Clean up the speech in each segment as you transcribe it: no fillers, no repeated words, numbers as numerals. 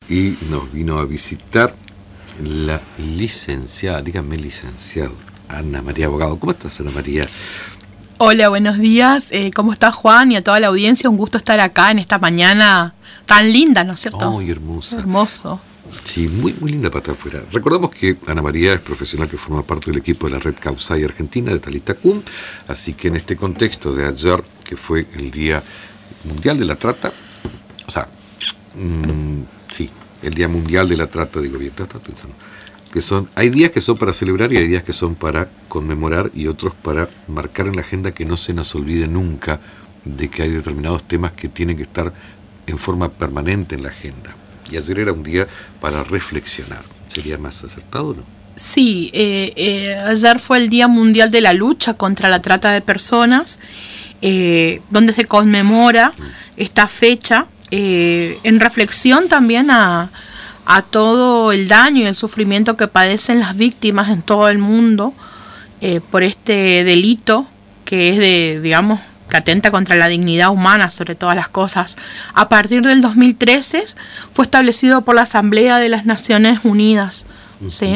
y nos vino a visitar la licenciada, díganme licenciado, Ana María Abogado. ¿Cómo estás, Ana María? Hola, buenos días. ¿Cómo está Juan y a toda la audiencia? Un gusto estar acá en esta mañana tan linda, ¿no es cierto? Muy hermosa. Hermoso. Sí, muy linda para estar afuera. Recordamos que Ana María es profesional que forma parte del equipo de la Red Causai Argentina de Thalita Cum, así que en este contexto de ayer, que fue el Día Mundial de la Trata, o sea, sí, el Día Mundial de la Trata, digo bien, estás pensando, que hay días que son para celebrar y hay días que son para conmemorar y otros para marcar en la agenda que no se nos olvide nunca de que hay determinados temas que tienen que estar en forma permanente en la agenda. Y ayer era un día para reflexionar. ¿Sería más acertado o no? Sí, ayer fue el Día Mundial de la Lucha contra la Trata de Personas, donde se conmemora esta fecha en reflexión también a todo el daño y el sufrimiento que padecen las víctimas en todo el mundo por este delito que es digamos, que atenta contra la dignidad humana sobre todas las cosas. A partir del 2013 fue establecido por la Asamblea de las Naciones Unidas. Uh-huh. ¿Sí?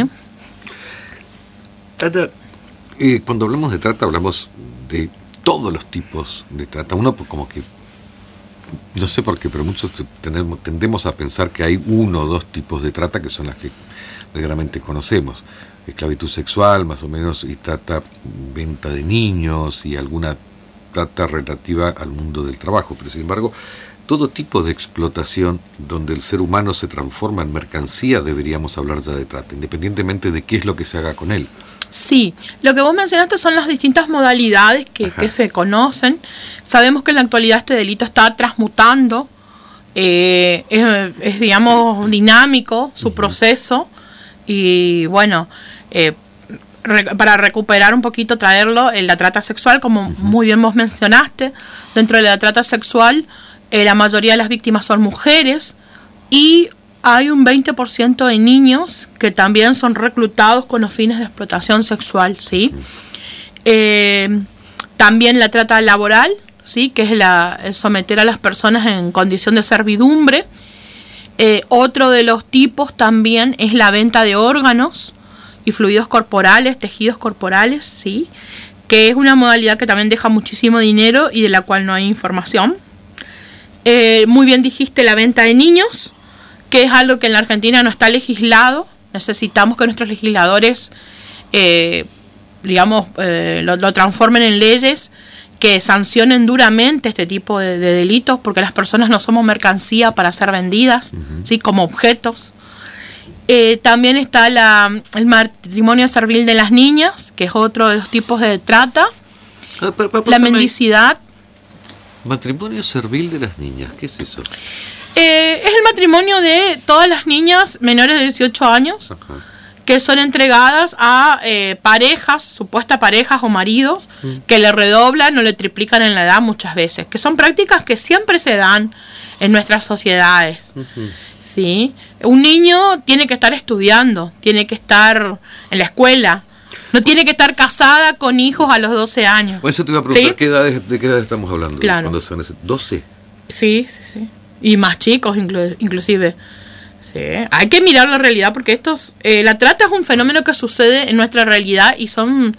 Ana, cuando hablamos de trata hablamos de todos los tipos de trata. Uno como que, no sé por qué, pero muchos tendemos a pensar que hay uno o dos tipos de trata que son las que verdaderamente conocemos. Esclavitud sexual, más o menos, y trata, venta de niños y alguna trata relativa al mundo del trabajo, pero sin embargo todo tipo de explotación donde el ser humano se transforma en mercancía deberíamos hablar ya de trata, independientemente de qué es lo que se haga con él. Sí, lo que vos mencionaste son las distintas modalidades que se conocen. Sabemos que en la actualidad este delito está transmutando, es digamos dinámico su proceso y bueno, para recuperar un poquito, traerlo en la trata sexual, como muy bien vos mencionaste. Dentro de la trata sexual, la mayoría de las víctimas son mujeres y hay un 20% de niños que también son reclutados con los fines de explotación sexual, ¿sí? También la trata laboral, ¿sí? Que es el someter a las personas en condición de servidumbre. Otro de los tipos también es la venta de órganos y fluidos corporales, tejidos corporales, ¿sí? Que es una modalidad que también deja muchísimo dinero y de la cual no hay información. Muy bien dijiste la venta de niños, que es algo que en la Argentina no está legislado. Necesitamos que nuestros legisladores, lo transformen en leyes que sancionen duramente este tipo de delitos, porque las personas no somos mercancía para ser vendidas, ¿sí? Como objetos. También está el matrimonio servil de las niñas, que es otro de los tipos de trata. La mendicidad. Matrimonio servil de las niñas, ¿qué es eso? Es el matrimonio de todas las niñas menores de 18 años. Ajá. Que son entregadas a parejas, supuestas parejas o maridos, que le redoblan o le triplican en la edad muchas veces, que son prácticas que siempre se dan en nuestras sociedades. ¿Sí? Un niño tiene que estar estudiando, tiene que estar en la escuela, no tiene que estar casada con hijos a los 12 años. Bueno, eso te iba a preguntar, ¿sí? ¿De qué edad estamos hablando? Claro. ¿Cuándo son ese? ¿12? Sí. Y más chicos inclusive. Sí. Hay que mirar la realidad porque la trata es un fenómeno que sucede en nuestra realidad y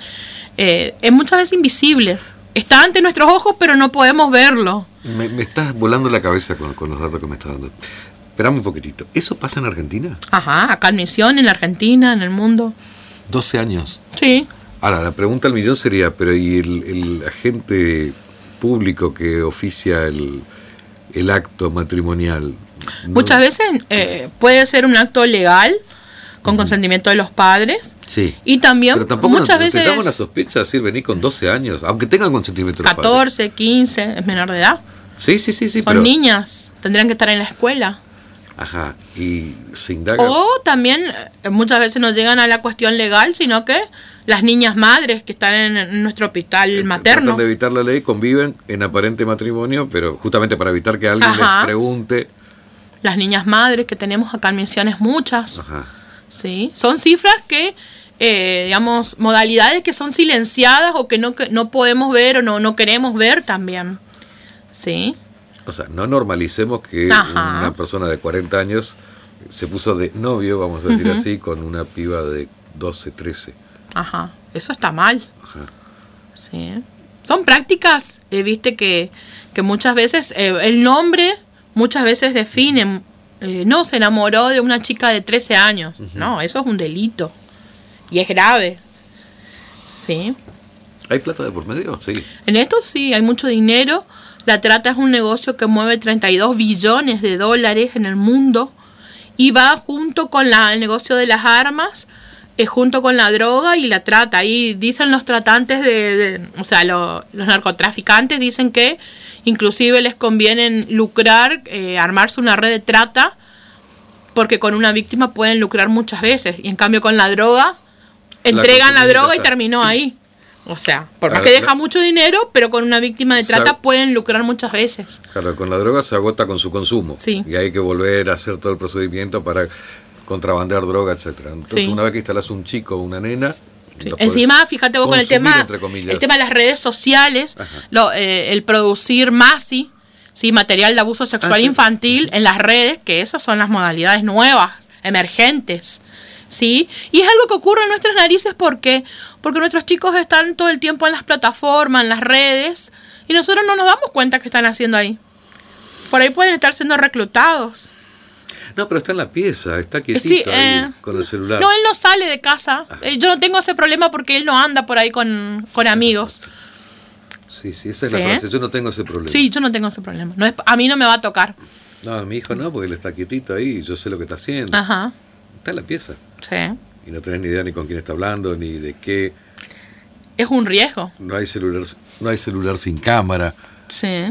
es muchas veces invisible. Está ante nuestros ojos pero no podemos verlo. Me estás volando la cabeza con los datos que me estás dando. Esperame un poquitito. ¿Eso pasa en Argentina? Ajá, acá en Misión, en la Argentina, en el mundo. 12 años. Sí. Ahora, la pregunta al millón sería, pero ¿y el agente público que oficia el acto matrimonial? ¿No? Muchas veces puede ser un acto legal, con consentimiento de los padres. Sí. Y también pero tampoco muchas veces... Pero la sospecha de decir venir con 12 años, aunque tengan consentimiento de los padres. 14, 15, es menor de edad. Sí. Son niñas, tendrían que estar en la escuela. Ajá, y se indaga. O también muchas veces no llegan a la cuestión legal, sino que las niñas madres que están en nuestro hospital materno. Tratan de evitar la ley, conviven en aparente matrimonio, pero justamente para evitar que alguien les pregunte. Las niñas madres que tenemos acá en Misiones, muchas. Ajá. Sí, son cifras que, modalidades que son silenciadas o que no podemos ver o no queremos ver también. Sí. O sea, no normalicemos que una persona de 40 años se puso de novio, vamos a decir así, con una piba de 12, 13. Ajá, eso está mal. Ajá. Sí. Son prácticas, viste, que muchas veces, el nombre muchas veces define, no, se enamoró de una chica de 13 años. No, eso es un delito. Y es grave. Sí. ¿Hay plata de por medio? Sí. En esto sí, hay mucho dinero. La trata es un negocio que mueve 32 billones de dólares en el mundo y va junto con el negocio de las armas, junto con la droga y la trata. Ahí dicen los tratantes o sea, los narcotraficantes dicen que inclusive les conviene lucrar, armarse una red de trata, porque con una víctima pueden lucrar muchas veces. Y en cambio con la droga, entregan la droga y terminó ahí. O sea, por más que deja mucho dinero, pero con una víctima de trata pueden lucrar muchas veces. Claro, con la droga se agota con su consumo. Sí. Y hay que volver a hacer todo el procedimiento para contrabandear droga, etcétera. Entonces, una vez que instalas un chico o una nena... Sí. Encima, fíjate vos con el tema de las redes sociales, el producir MASI, ¿sí? Material de abuso sexual infantil en las redes, que esas son las modalidades nuevas, emergentes. ¿Sí? Y es algo que ocurre en nuestras narices porque nuestros chicos están todo el tiempo en las plataformas, en las redes, y nosotros no nos damos cuenta que están haciendo ahí. Por ahí pueden estar siendo reclutados. No, pero está en la pieza, está quietito ahí con el celular. No, él no sale de casa. Yo no tengo ese problema porque él no anda por ahí con amigos. Sí, esa es la frase. Yo no tengo ese problema. Sí, yo no tengo ese problema. No a mí no me va a tocar. No, mi hijo no, porque él está quietito ahí, yo sé lo que está haciendo. Ajá. Está en la pieza. Sí. Y no tenés ni idea ni con quién está hablando, ni de qué. Es un riesgo. No hay celular sin cámara. Sí.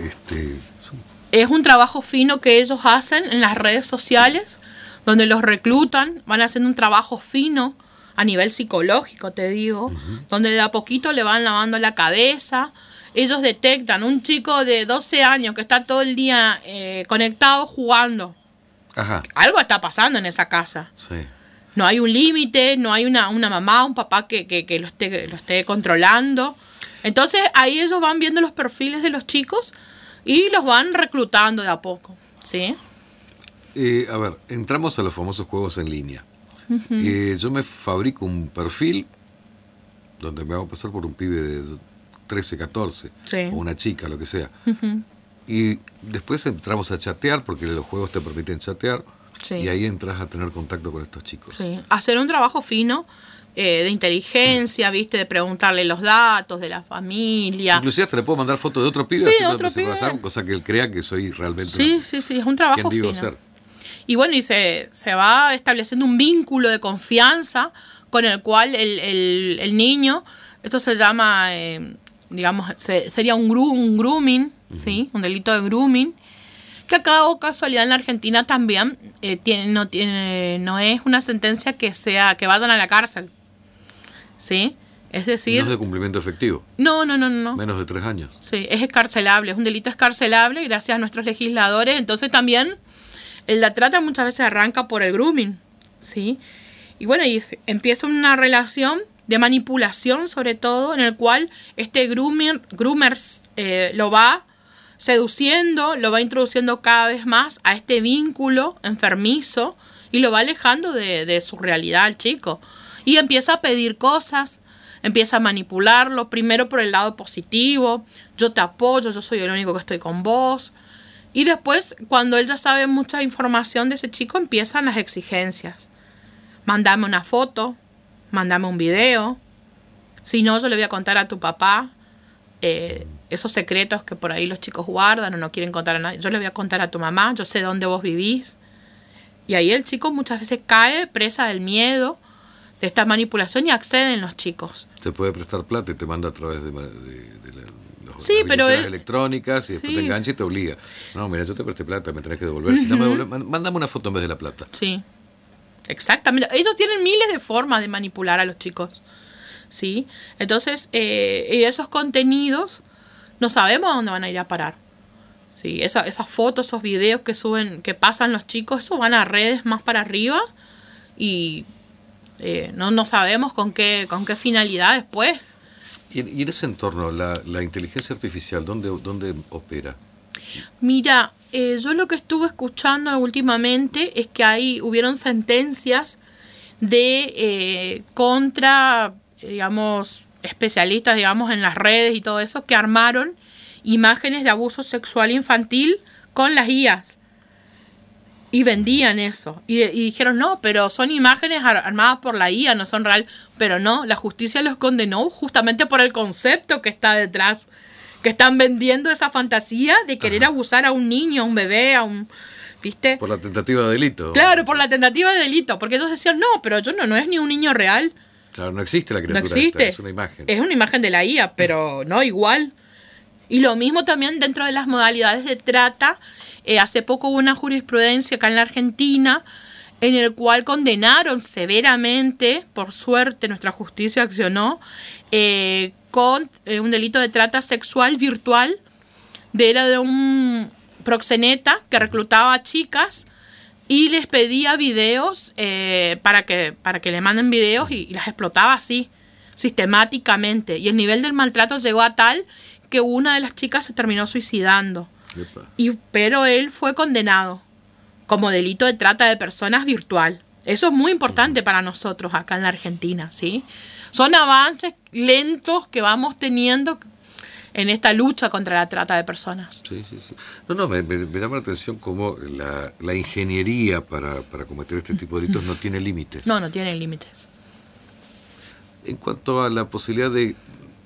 Es un trabajo fino que ellos hacen en las redes sociales, donde los reclutan, van haciendo un trabajo fino a nivel psicológico, te digo, donde de a poquito le van lavando la cabeza. Ellos detectan un chico de 12 años que está todo el día conectado jugando. Ajá. Algo está pasando en esa casa. Sí. No hay un límite, no hay una mamá, un papá que lo esté controlando. Entonces ahí ellos van viendo los perfiles de los chicos y los van reclutando de a poco. ¿Sí? A ver, entramos a los famosos juegos en línea. Yo me fabrico un perfil donde me hago pasar por un pibe de 13, 14, o una chica, lo que sea. Y después entramos a chatear, porque los juegos te permiten chatear, y ahí entras a tener contacto con estos chicos. Sí. Hacer un trabajo fino de inteligencia, ¿viste? De preguntarle los datos de la familia. Inclusive hasta le puedo mandar fotos de otro pibe, de otro pibe. Cosa que él crea que soy realmente sí, es un trabajo fino. Ser. Y bueno, y se va estableciendo un vínculo de confianza con el cual el niño, esto se llama, digamos, sería un grooming, ¿sí? Un delito de grooming, que acá, casualidad, en la Argentina también no es una sentencia que vayan a la cárcel, ¿sí? Es decir... No es de cumplimiento efectivo. No. Menos de 3 años. Sí, es escarcelable, es un delito escarcelable gracias a nuestros legisladores. Entonces también la trata muchas veces arranca por el grooming, ¿sí? Y bueno, y empieza una relación de manipulación, sobre todo, en el cual este groomers lo va seduciendo, lo va introduciendo cada vez más a este vínculo enfermizo y lo va alejando de su realidad al chico. Y empieza a pedir cosas, empieza a manipularlo, primero por el lado positivo, yo te apoyo, yo soy el único que estoy con vos. Y después, cuando él ya sabe mucha información de ese chico, empiezan las exigencias. Mándame una foto, mándame un video. Si no, yo le voy a contar a tu papá esos secretos que por ahí los chicos guardan o no quieren contar a nadie. Yo le voy a contar a tu mamá, yo sé dónde vos vivís. Y ahí el chico muchas veces cae presa del miedo, de esta manipulación, y acceden los chicos. Te puede prestar plata y te manda a través de las billeteras electrónicas y después te engancha y te obliga. No, mira, yo te presté plata, me tenés que devolver. Si no me devolver, mándame una foto en vez de la plata. Sí, exactamente. Ellos tienen miles de formas de manipular a los chicos, ¿sí? Entonces, esos contenidos no sabemos a dónde van a ir a parar. Sí, esas fotos, esos videos que suben, que pasan los chicos, eso van a redes más para arriba y no sabemos con qué finalidad después. Y en ese entorno, la inteligencia artificial, ¿dónde opera? Mira, yo lo que estuve escuchando últimamente es que hubieron sentencias de contra, digamos, especialistas, digamos, en las redes y todo eso, que armaron imágenes de abuso sexual infantil con las IAs. Y vendían eso. Y dijeron, no, pero son imágenes armadas por la IA, no son real. Pero no, la justicia los condenó justamente por el concepto que está detrás. Que están vendiendo esa fantasía de querer abusar a un niño, a un bebé, a un... ¿Viste? Por la tentativa de delito. Claro, por la tentativa de delito. Porque ellos decían, no, pero no es ni un niño real. Claro, no existe la criatura. No existe. Es una imagen. Es una imagen de la IA, pero no igual. Y lo mismo también dentro de las modalidades de trata. Hace poco hubo una jurisprudencia acá en la Argentina en el cual condenaron severamente, por suerte nuestra justicia accionó, con un delito de trata sexual virtual. Era de un proxeneta que reclutaba a chicas y les pedía videos para que le manden videos y las explotaba así, sistemáticamente. Y el nivel del maltrato llegó a tal que una de las chicas se terminó suicidando. Pero él fue condenado como delito de trata de personas virtual. Eso es muy importante para nosotros acá en la Argentina, ¿sí? Son avances lentos que vamos teniendo en esta lucha contra la trata de personas. Sí. No, me llama la atención cómo la ingeniería para cometer este tipo de delitos no tiene límites. No tiene límites. En cuanto a la posibilidad de,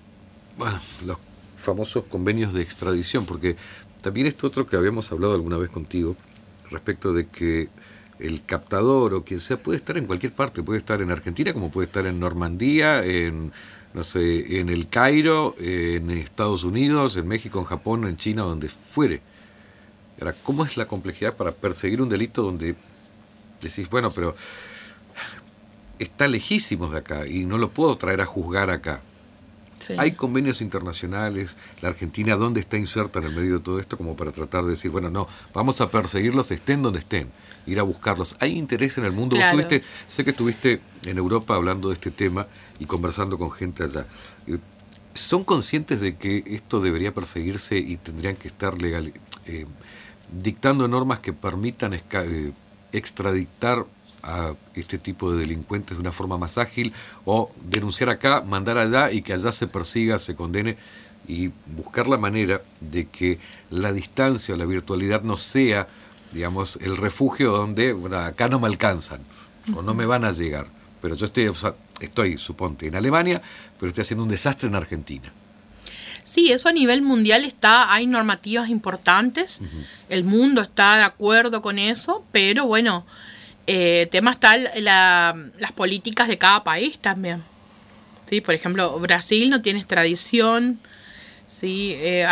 los famosos convenios de extradición, porque también esto otro que habíamos hablado alguna vez contigo, respecto de que el captador o quien sea puede estar en cualquier parte, puede estar en Argentina como puede estar en Normandía, en el Cairo, en Estados Unidos, en México, en Japón, en China, donde fuere. Ahora, ¿cómo es la complejidad para perseguir un delito donde decís, bueno, pero está lejísimos de acá y no lo puedo traer a juzgar acá? Sí. Hay convenios internacionales, la Argentina, ¿dónde está inserta en el medio de todo esto? Como para tratar de decir, bueno, no, vamos a perseguirlos, estén donde estén, ir a buscarlos. ¿Hay interés en el mundo? Claro. Sé que estuviste en Europa hablando de este tema y conversando con gente allá. ¿Son conscientes de que esto debería perseguirse y tendrían que estar dictando normas que permitan extraditar a este tipo de delincuentes de una forma más ágil, o denunciar acá, mandar allá y que allá se persiga, se condene, y buscar la manera de que la distancia o la virtualidad no sea, digamos, el refugio donde, bueno, acá no me alcanzan o no me van a llegar, pero yo estoy, suponte, en Alemania, pero estoy haciendo un desastre en Argentina. Sí, eso a nivel mundial hay normativas importantes, el mundo está de acuerdo con eso, pero bueno, tema está las políticas de cada país también. ¿Sí? Por ejemplo, Brasil no tiene extradición. ¿Sí?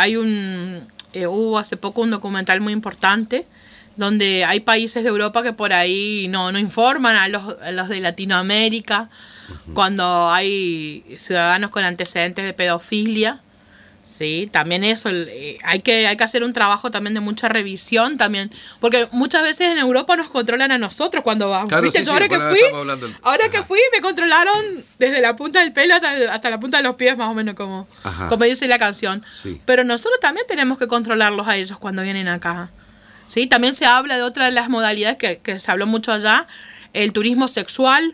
Hubo hace poco un documental muy importante donde hay países de Europa que por ahí no informan a los de Latinoamérica cuando hay ciudadanos con antecedentes de pedofilia. Sí, también eso, hay que hacer un trabajo también de mucha revisión también, porque muchas veces en Europa nos controlan a nosotros cuando vamos. Claro, ¿viste? Sí, yo ahora que fui me controlaron desde la punta del pelo hasta la punta de los pies, más o menos como dice la canción. Sí. Pero nosotros también tenemos que controlarlos a ellos cuando vienen acá. Sí, también se habla de otra de las modalidades que se habló mucho allá, el turismo sexual,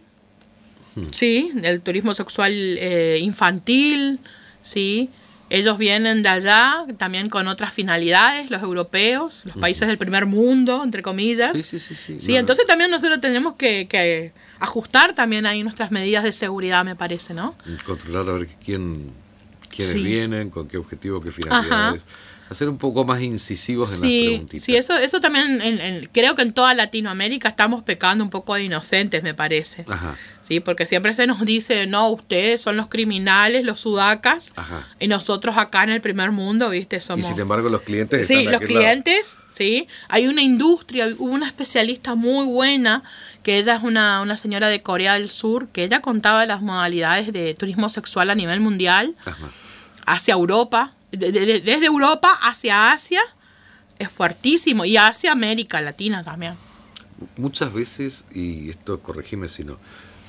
sí, el turismo sexual infantil, sí. Ellos vienen de allá también con otras finalidades, los europeos, los países del primer mundo, entre comillas. Sí, entonces también nosotros tenemos que ajustar también ahí nuestras medidas de seguridad, me parece, ¿no? Controlar a ver quiénes vienen, con qué objetivo, qué finalidades. Hacer un poco más incisivos en las preguntitas. Sí, eso también creo que en toda Latinoamérica estamos pecando un poco de inocentes, me parece. Sí, porque siempre se nos dice, no, ustedes son los criminales, los sudacas, y nosotros acá en el primer mundo, ¿viste? Somos... Y sin embargo los clientes están Sí, los clientes, lado. Sí. Hay una industria, hubo una especialista muy buena, que ella es una señora de Corea del Sur, que ella contaba las modalidades de turismo sexual a nivel mundial, hacia Europa, desde Europa hacia Asia, es fuertísimo, y hacia América Latina también. Muchas veces, y esto corregime si no,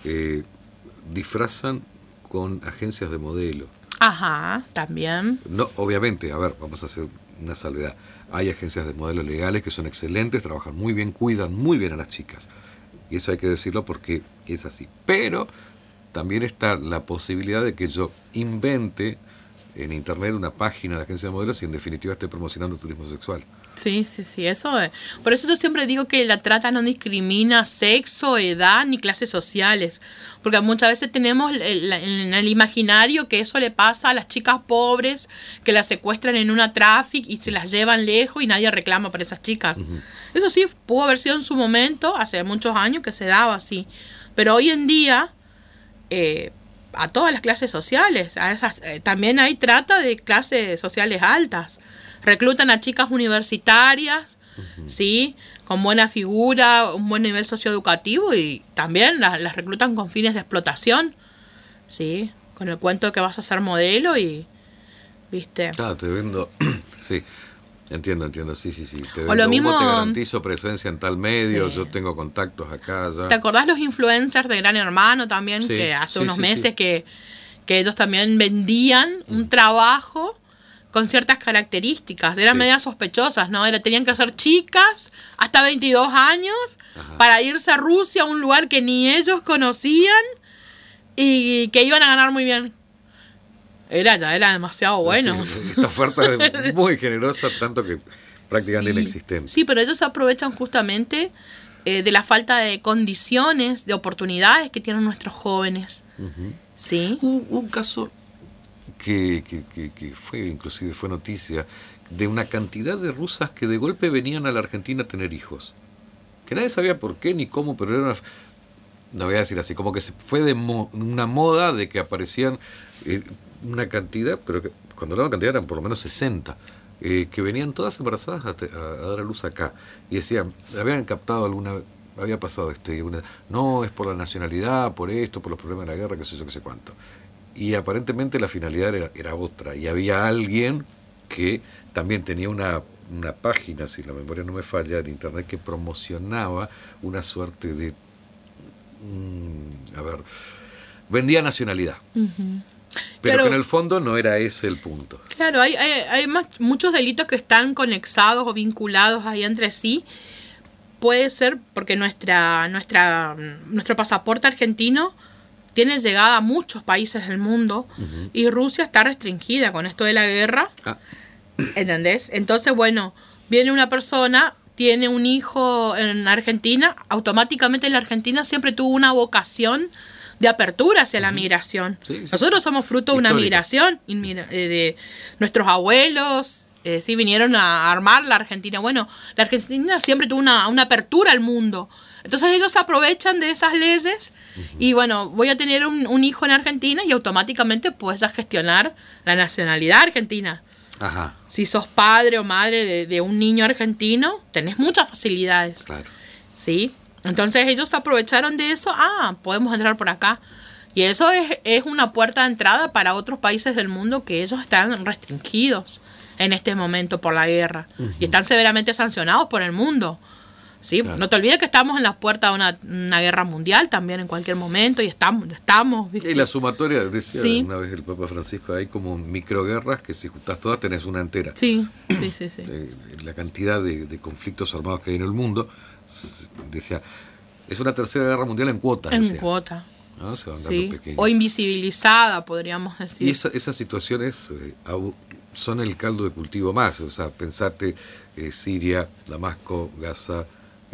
disfrazan con agencias de modelo. También. No, obviamente, a ver, vamos a ser una salvedad. Hay agencias de modelos legales que son excelentes, trabajan muy bien, cuidan muy bien a las chicas. Y eso hay que decirlo porque es así. Pero también está la posibilidad de que yo invente en internet una página de agencia de modelos y en definitiva esté promocionando turismo sexual. Sí, eso es. Por eso yo siempre digo que la trata no discrimina sexo, edad ni clases sociales, porque muchas veces tenemos en el imaginario que eso le pasa a las chicas pobres que las secuestran en una traffic y se las llevan lejos y nadie reclama por esas chicas. Uh-huh. Eso sí pudo haber sido en su momento, hace muchos años que se daba así, pero hoy en día a todas las clases sociales, a esas también hay trata de clases sociales altas. Reclutan a chicas universitarias, uh-huh. ¿sí? Con buena figura, un buen nivel socioeducativo y también las reclutan con fines de explotación, ¿sí? Con el cuento de que vas a ser modelo y, ¿viste? Claro, te vendo, sí, entiendo, sí. Te vendo, o lo mismo, te garantizo presencia en tal medio, sí. Yo tengo contactos acá, allá. ¿Te acordás los influencers de Gran Hermano también? Sí, que hace unos meses sí. Que ellos también vendían un trabajo con ciertas características, eran medias sospechosas, ¿no? Tenían que ser chicas hasta 22 años Ajá. para irse a Rusia, a un lugar que ni ellos conocían y que iban a ganar muy bien. Era demasiado bueno. Sí, esta oferta es muy generosa, tanto que prácticamente inexistente. Sí, pero ellos aprovechan justamente de la falta de condiciones, de oportunidades que tienen nuestros jóvenes. Uh-huh. ¿Sí? Un caso que fue noticia de una cantidad de rusas que de golpe venían a la Argentina a tener hijos, que nadie sabía por qué ni cómo, pero era no voy a decir así, como que fue de una moda de que aparecían una cantidad, pero que cuando hablaba de cantidad eran por lo menos 60, que venían todas embarazadas a dar a luz acá, y decían, habían captado había pasado no, es por la nacionalidad, por esto, por los problemas de la guerra, qué sé yo, qué sé cuánto. Y aparentemente la finalidad era otra, y había alguien que también tenía una página, si la memoria no me falla, en internet, que promocionaba una suerte de vendía nacionalidad. Uh-huh. Pero que en el fondo no era ese el punto. Claro, hay muchos delitos que están conexados o vinculados ahí entre sí. Puede ser porque nuestro pasaporte argentino tiene llegada a muchos países del mundo, uh-huh. y Rusia está restringida con esto de la guerra. ¿Entendés? Entonces, bueno, viene una persona, tiene un hijo en Argentina, automáticamente la Argentina siempre tuvo una vocación de apertura hacia la migración. Sí. Nosotros somos fruto de una migración de nuestros abuelos. Sí, vinieron a armar la Argentina. Bueno, la Argentina siempre tuvo una apertura al mundo. Entonces ellos aprovechan de esas leyes, uh-huh. y bueno, voy a tener un hijo en Argentina y automáticamente puedes gestionar la nacionalidad argentina. Ajá. Si sos padre o madre de un niño argentino, tenés muchas facilidades. Claro. ¿Sí? Entonces ellos aprovecharon de eso. Podemos entrar por acá. Y eso es una puerta de entrada para otros países del mundo que ellos están restringidos en este momento por la guerra. Uh-huh. Y están severamente sancionados por el mundo. ¿Sí? Claro. No te olvides que estamos en las puertas de una guerra mundial también en cualquier momento y estamos ¿viste? Y la sumatoria, decía una vez el Papa Francisco, hay como microguerras que si juntás todas tenés una entera. Sí. La cantidad de conflictos armados que hay en el mundo, decía, es una tercera guerra mundial en cuota. En cuota. ¿No? Se van dando pequeños. O invisibilizada, podríamos decir. Y esas situaciones son el caldo de cultivo más. O sea, pensate Siria, Damasco, Gaza,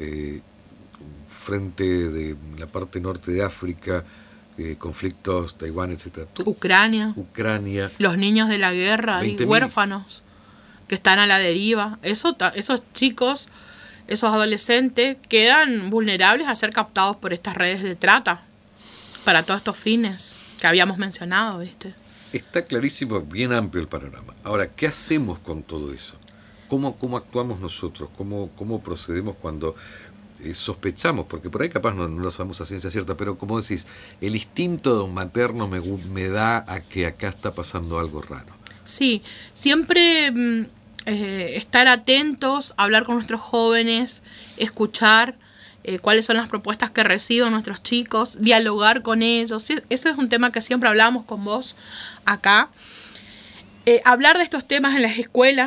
frente de la parte norte de África, conflictos, Taiwán, etcétera. Ucrania. Los niños de la guerra y huérfanos que están a la deriva. Esos chicos, esos adolescentes quedan vulnerables a ser captados por estas redes de trata para todos estos fines que habíamos mencionado, ¿viste? Está clarísimo, bien amplio el panorama. Ahora, ¿qué hacemos con todo eso? ¿Cómo actuamos nosotros? ¿Cómo procedemos cuando sospechamos? Porque por ahí capaz no lo sabemos a ciencia cierta, pero como decís, el instinto materno me da a que acá está pasando algo raro. Sí, siempre estar atentos, hablar con nuestros jóvenes, escuchar cuáles son las propuestas que reciben nuestros chicos, dialogar con ellos. Ese es un tema que siempre hablamos con vos acá. Hablar de estos temas en las escuelas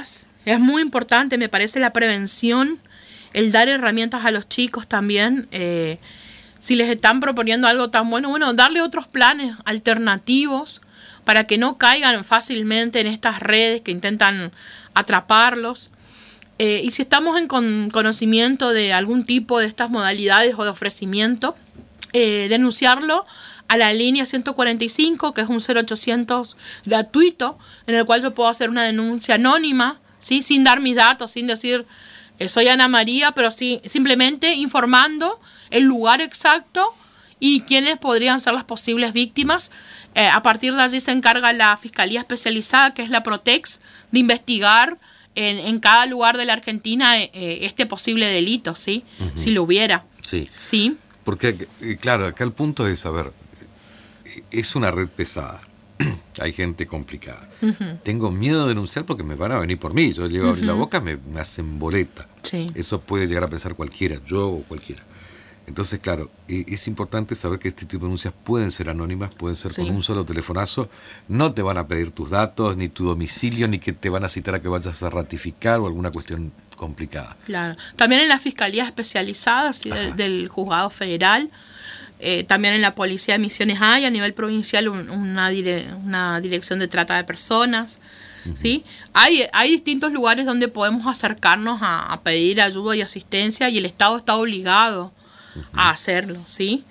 es muy importante, me parece, la prevención, el dar herramientas a los chicos también. Si les están proponiendo algo tan bueno, darle otros planes alternativos para que no caigan fácilmente en estas redes que intentan atraparlos. Y si estamos en conocimiento de algún tipo de estas modalidades o de ofrecimiento, denunciarlo a la línea 145, que es un 0800 gratuito, en el cual yo puedo hacer una denuncia anónima, ¿sí? Sin dar mis datos, sin decir soy Ana María, pero sí, simplemente informando el lugar exacto y quiénes podrían ser las posibles víctimas. A partir de allí se encarga la Fiscalía Especializada, que es la Protex, de investigar en cada lugar de la Argentina este posible delito, ¿sí? Uh-huh. Si lo hubiera. Sí. Sí. Porque, claro, acá el punto es, a ver, es una red pesada. Hay gente complicada. Uh-huh. Tengo miedo de denunciar porque me van a venir por mí. Yo llego a abrir la boca, me hacen boleta. Sí. Eso puede llegar a pensar cualquiera, yo o cualquiera. Entonces, claro, es importante saber que este tipo de denuncias pueden ser anónimas, pueden ser con un solo telefonazo. No te van a pedir tus datos, ni tu domicilio, ni que te van a citar a que vayas a ratificar o alguna cuestión complicada. Claro. También en las fiscalías especializadas, ¿sí? del juzgado federal. También en la Policía de Misiones hay a nivel provincial una dirección de trata de personas. Uh-huh. ¿Sí? Hay distintos lugares donde podemos acercarnos a pedir ayuda y asistencia, y el Estado está obligado a hacerlo, ¿sí?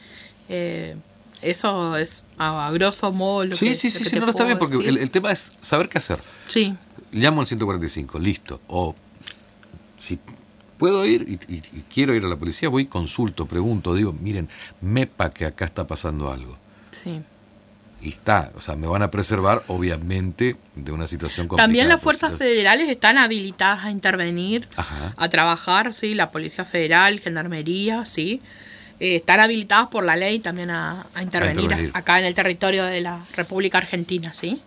Eso es a grosso modo lo que Sí, no, está bien, porque el tema es saber qué hacer. Sí. Llamo al 145, listo. O si puedo ir y quiero ir a la policía, voy, consulto, pregunto, digo, miren, mepa que acá está pasando algo. Sí. Y está, o sea, me van a preservar, obviamente, de una situación complicada. También las fuerzas federales están habilitadas a intervenir, a trabajar, ¿sí? La Policía Federal, Gendarmería, ¿sí? Están habilitadas por la ley también a intervenir acá en el territorio de la República Argentina, ¿sí?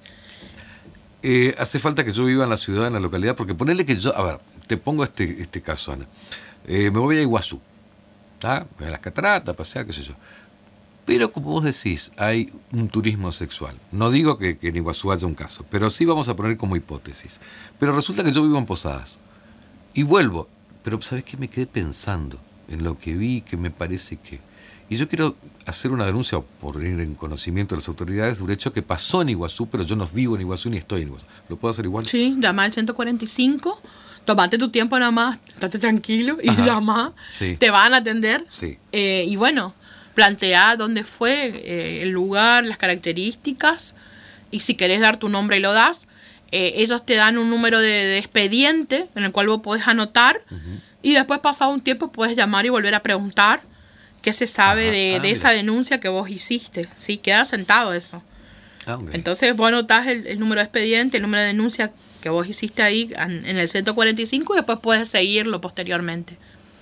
Hace falta que yo viva en la ciudad, en la localidad, porque ponele que yo, a ver, te pongo este caso, Ana. Me voy a Iguazú, ¿tá? Voy a las cataratas, a pasear, qué sé yo. Pero como vos decís, hay un turismo sexual. No digo que en Iguazú haya un caso, pero sí vamos a poner como hipótesis. Pero resulta que yo vivo en Posadas y vuelvo. Pero ¿sabés qué? Me quedé pensando en lo que vi, que me parece que... Y yo quiero hacer una denuncia, o poner en conocimiento de las autoridades de un hecho que pasó en Iguazú, pero yo no vivo en Iguazú ni estoy en Iguazú. ¿Lo puedo hacer igual? Sí, llama al 145, tomate tu tiempo nada más, estate tranquilo y llama, sí. Te van a atender. Sí. Y bueno, plantea dónde fue, el lugar, las características, y si querés dar tu nombre y lo das. Ellos te dan un número de expediente en el cual vos podés anotar, uh-huh. Y después, pasado un tiempo, puedes llamar y volver a preguntar qué se sabe de esa denuncia que vos hiciste. Sí, queda sentado eso. Okay. Entonces vos anotás el número de expediente, el número de denuncia que vos hiciste ahí en el 145, y después puedes seguirlo posteriormente.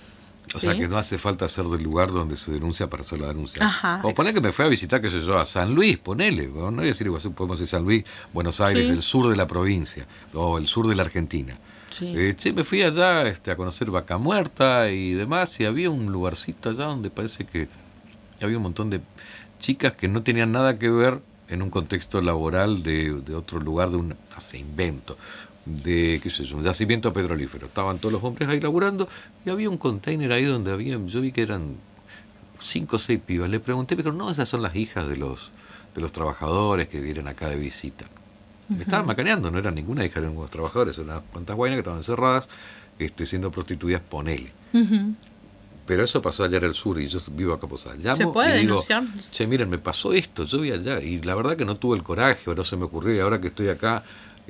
O sea, que no hace falta ser del lugar donde se denuncia para hacer la denuncia. Ajá, o poner que me fue a visitar, qué sé yo, a San Luis, ponele. No voy a decir Iguazú, podemos decir San Luis, Buenos Aires, el sur de la provincia, o el sur de la Argentina. Sí. Me fui allá a conocer Vaca Muerta y demás, y había un lugarcito allá donde parece que había un montón de chicas que no tenían nada que ver en un contexto laboral de otro lugar, invento, de, qué sé yo, un yacimiento petrolífero. Estaban todos los hombres ahí laburando, y había un container ahí donde yo vi que eran 5 o 6 pibas. Le pregunté, pero no, esas son las hijas de los trabajadores que vienen acá de visita. Me estaban macaneando, no eran ninguna hija de los trabajadores, eran unas cuantas guainas que estaban encerradas, siendo prostituidas, ponele. Uh-huh. Pero eso pasó allá en el sur y yo vivo acá Posada. Llamo ¿se puede y digo, denunciar? Che, miren, me pasó esto, yo vi allá, y la verdad que no tuve el coraje, o no se me ocurrió, y ahora que estoy acá,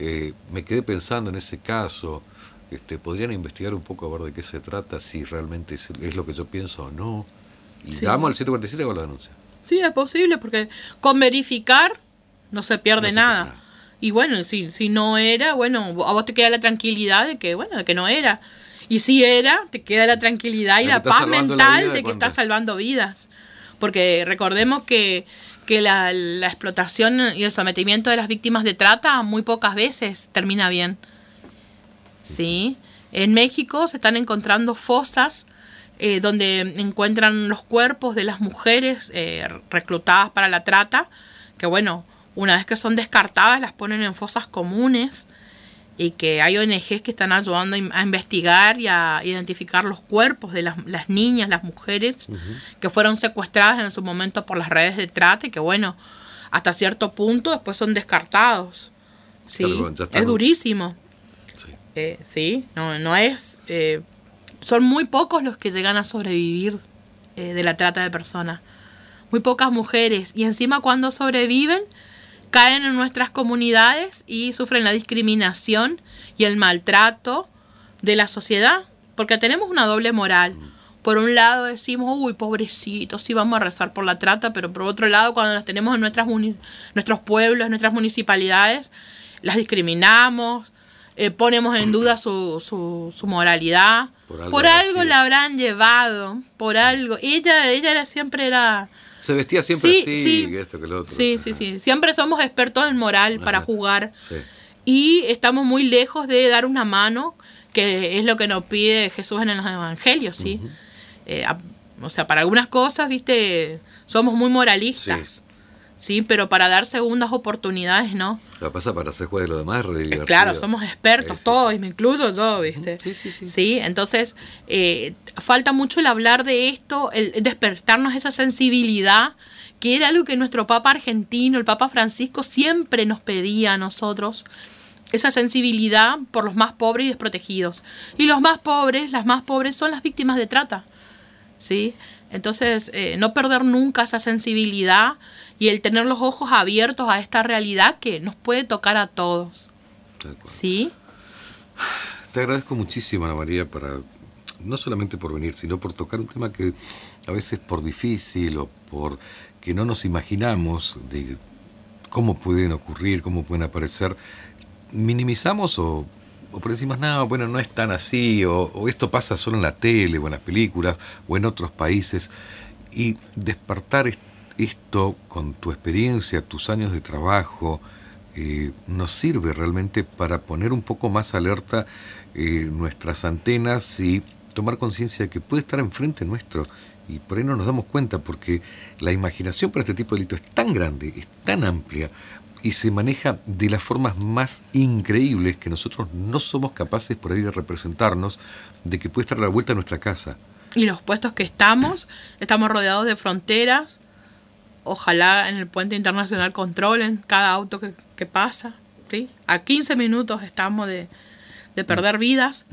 me quedé pensando en ese caso. Podrían investigar un poco a ver de qué se trata, si realmente es lo que yo pienso o no. Y sí. Llamo al 147 y hago la denuncia. Sí, es posible, porque con verificar no se pierde nada. Y bueno, si no era, bueno, a vos te queda la tranquilidad de que no era. Y si era, te queda la tranquilidad y la paz mental de que estás salvando vidas. Porque recordemos que la explotación y el sometimiento de las víctimas de trata muy pocas veces termina bien. ¿Sí? En México se están encontrando fosas donde encuentran los cuerpos de las mujeres reclutadas para la trata, que bueno, una vez que son descartadas las ponen en fosas comunes, y que hay ONGs que están ayudando a investigar y a identificar los cuerpos de las niñas, las mujeres que fueron secuestradas en su momento por las redes de trata y que, bueno, hasta cierto punto después son descartados. Sí, claro, es durísimo. Sí, sí, no es... son muy pocos los que llegan a sobrevivir de la trata de personas. Muy pocas mujeres. Y encima cuando sobreviven, caen en nuestras comunidades y sufren la discriminación y el maltrato de la sociedad. Porque tenemos una doble moral. Por un lado decimos, uy, pobrecitos, sí vamos a rezar por la trata, pero por otro lado, cuando las tenemos en nuestros pueblos, nuestras municipalidades, las discriminamos, ponemos en duda su moralidad. Por algo la habrán llevado, por algo. Ella siempre era... Se vestía siempre así, que esto, que lo otro. Sí. Siempre somos expertos en moral para jugar. Sí. Y estamos muy lejos de dar una mano, que es lo que nos pide Jesús en los evangelios, ¿sí? O sea, para algunas cosas, ¿viste? Somos muy moralistas. Sí, pero para dar segundas oportunidades, ¿no? Lo que pasa para hacer juego de lo demás es re divertido. Claro, somos expertos todos, y me incluyo yo, ¿viste? Sí, entonces, falta mucho el hablar de esto, el despertarnos esa sensibilidad, que era algo que nuestro Papa argentino, el Papa Francisco, siempre nos pedía a nosotros, esa sensibilidad por los más pobres y desprotegidos. Y las más pobres son las víctimas de trata, ¿sí? Entonces, no perder nunca esa sensibilidad y el tener los ojos abiertos a esta realidad que nos puede tocar a todos. ¿Sí? Te agradezco muchísimo, Ana María, no solamente por venir, sino por tocar un tema que a veces por difícil o por que no nos imaginamos de cómo pueden ocurrir, cómo pueden aparecer, minimizamos o por decimos, no, bueno, no es tan así, o esto pasa solo en la tele, o en las películas, o en otros países, y despertar esto con tu experiencia, tus años de trabajo, nos sirve realmente para poner un poco más alerta nuestras antenas y tomar conciencia de que puede estar enfrente nuestro, y por ahí no nos damos cuenta, porque la imaginación para este tipo de delito es tan grande, es tan amplia, y se maneja de las formas más increíbles que nosotros no somos capaces por ahí de representarnos, de que puede estar a la vuelta de nuestra casa. Y los puestos que estamos rodeados de fronteras, ojalá en el puente internacional controlen cada auto que pasa, ¿sí? A 15 minutos estamos de perder vidas.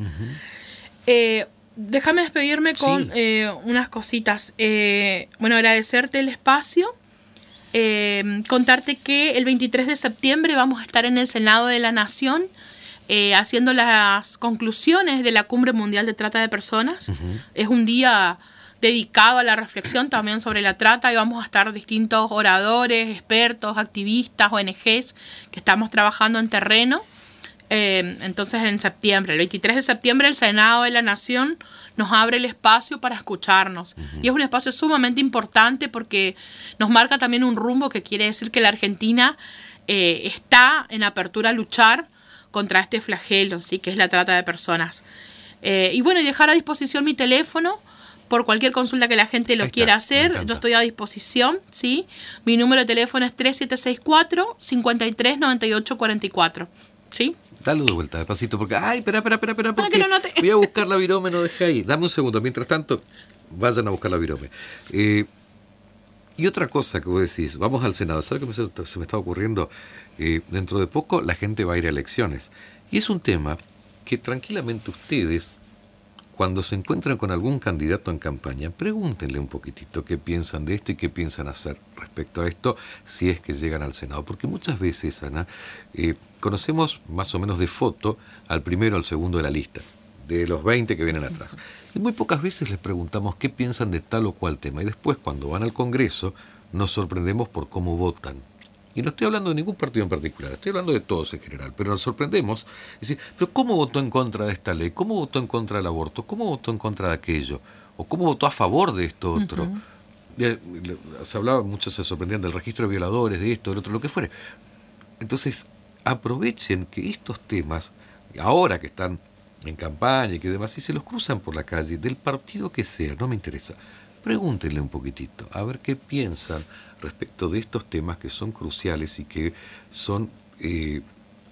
Déjame despedirme con unas cositas. Bueno, agradecerte el espacio. Contarte que el 23 de septiembre vamos a estar en el Senado de la Nación haciendo las conclusiones de la Cumbre Mundial de Trata de Personas. Es un día dedicado a la reflexión también sobre la trata y vamos a estar distintos oradores, expertos, activistas, ONGs que estamos trabajando en terreno. Entonces en septiembre, el 23 de septiembre, el Senado de la Nación nos abre el espacio para escucharnos. Y es un espacio sumamente importante porque nos marca también un rumbo que quiere decir que la Argentina está en apertura a luchar contra este flagelo, ¿sí? Que es la trata de personas. Y bueno, y dejar a disposición mi teléfono por cualquier consulta que la gente lo quiera hacer. Yo estoy a disposición, ¿sí? Mi número de teléfono es 3764-539844. ¿Sí? Dale de vuelta, despacito, porque... ¡Ay, espera! Para que lo note. Voy a buscar la virome, no dejé ahí. Dame un segundo. Mientras tanto, vayan a buscar la virome. Y otra cosa que vos decís, vamos al Senado. ¿Sabes qué se me está ocurriendo? Dentro de poco la gente va a ir a elecciones. Y es un tema que tranquilamente ustedes, cuando se encuentran con algún candidato en campaña, pregúntenle un poquitito qué piensan de esto y qué piensan hacer respecto a esto si es que llegan al Senado. Porque muchas veces, Ana, conocemos más o menos de foto al primero o al segundo de la lista, de los 20 que vienen atrás. Y muy pocas veces les preguntamos qué piensan de tal o cual tema. Y después, cuando van al Congreso, nos sorprendemos por cómo votan. Y no estoy hablando de ningún partido en particular, estoy hablando de todos en general, pero nos sorprendemos. Es decir, ¿pero cómo votó en contra de esta ley? ¿Cómo votó en contra del aborto? ¿Cómo votó en contra de aquello? ¿O cómo votó a favor de esto otro? Se hablaba, muchos se sorprendían del registro de violadores, de esto, del otro, lo que fuere. Entonces, aprovechen que estos temas, ahora que están en campaña y que demás, si se los cruzan por la calle, del partido que sea, no me interesa, pregúntenle un poquitito, a ver qué piensan respecto de estos temas que son cruciales y que son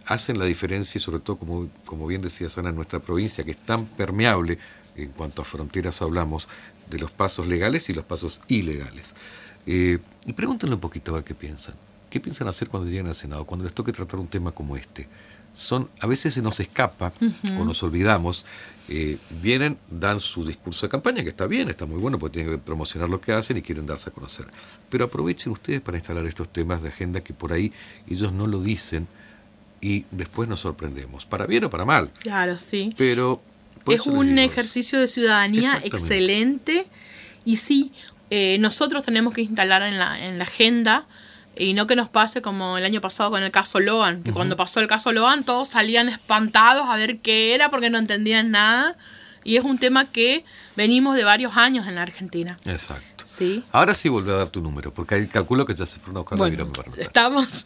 hacen la diferencia y sobre todo, como bien decía Ana, en nuestra provincia, que es tan permeable, en cuanto a fronteras hablamos, de los pasos legales y los pasos ilegales. Y pregúntenle un poquito a ver qué piensan. ¿Qué piensan hacer cuando lleguen al Senado, cuando les toque tratar un tema como este? A veces se nos escapa o nos olvidamos, vienen, dan su discurso de campaña, que está bien, está muy bueno, porque tienen que promocionar lo que hacen y quieren darse a conocer. Pero aprovechen ustedes para instalar estos temas de agenda que por ahí ellos no lo dicen y después nos sorprendemos, para bien o para mal. Claro, sí. Pero es un ejercicio de ciudadanía excelente y sí, nosotros tenemos que instalar en la agenda. Y no que nos pase como el año pasado con el caso Loan, que cuando pasó el caso Loan todos salían espantados a ver qué era porque no entendían nada. Y es un tema que venimos de varios años en la Argentina. Exacto. ¿Sí? Ahora sí volví a dar tu número, porque ahí calculo que ya se fueron a buscar la mirada. Estamos,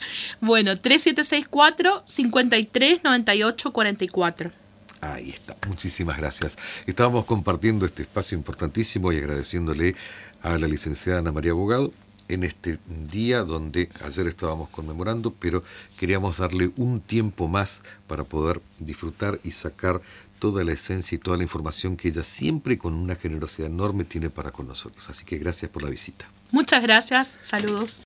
3764-539844. Ahí está, muchísimas gracias. Estábamos compartiendo este espacio importantísimo y agradeciéndole a la licenciada Ana María Bogado en este día donde ayer estábamos conmemorando, pero queríamos darle un tiempo más para poder disfrutar y sacar toda la esencia y toda la información que ella siempre con una generosidad enorme tiene para con nosotros. Así que gracias por la visita. Muchas gracias, saludos.